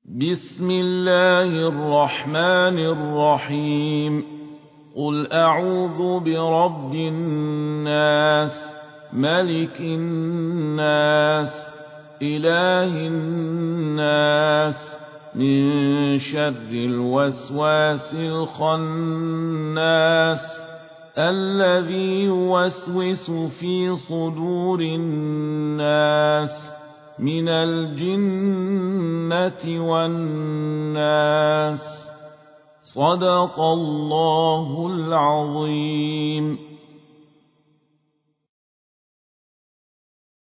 بسم الله الرحمن الرحيم قل أعوذ برب الناس ملك الناس إله الناس من شر الوسواس الخناس الذي يوسوس في صدور الناس من الجنة والناس. صدق الله العظيم.